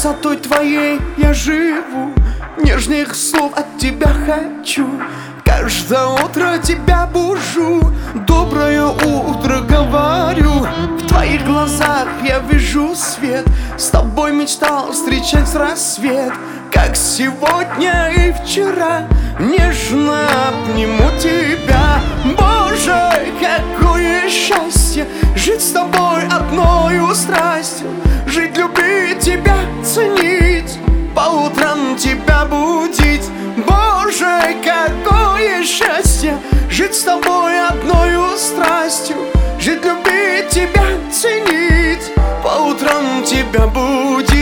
красотой твоей я живу, нежных слов от тебя хочу. Каждое утро тебя бужу, доброе утро говорю. В твоих глазах я вижу свет, с тобой мечтал встречать рассвет. Как сегодня и вчера, нежно обниму тебя. Боже, какое счастье жить с тобой одною страстью, жить, любить тебя, ценить, по утрам тебя будить. Боже, какое счастье жить с тобой одною страстью, жить, любить тебя, ценить, по утрам тебя будить.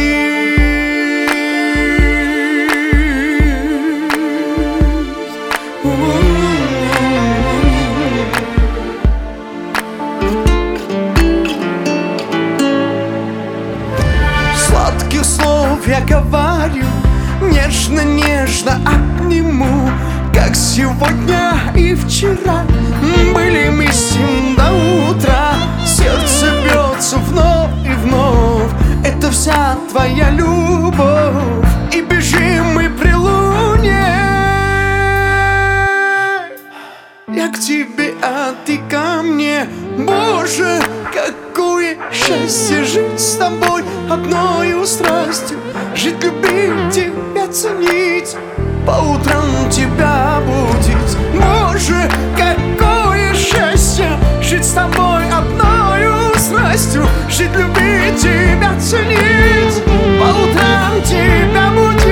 Сладких слов я говорю, нежно-нежно обниму. Как сегодня и вчера были мы с ним до утра. Сердце бьется вновь и вновь, это вся твоя любовь. И бежим мы при луне, я к тебе, а ты ко мне. Боже, какое счастье жить с тобой одною страстью, жить, любить тебя, ценить, по утрам тебя будить. Боже, какое счастье жить с тобой одною страстью, жить, любить тебя, ценить, по утрам тебя будить.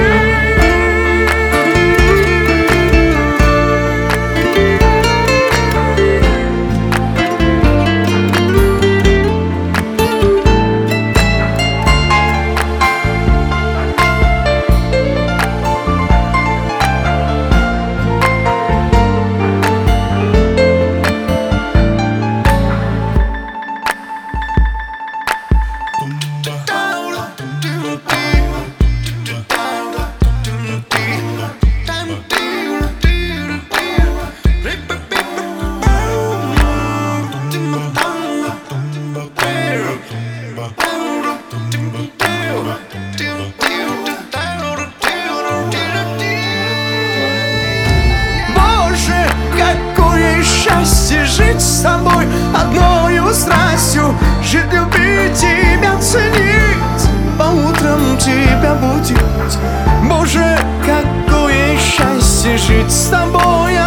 Счастье жить с тобой одною страстью, жить, любить тебя, ценить, по утрам тебя будить. Боже, какое счастье жить с тобой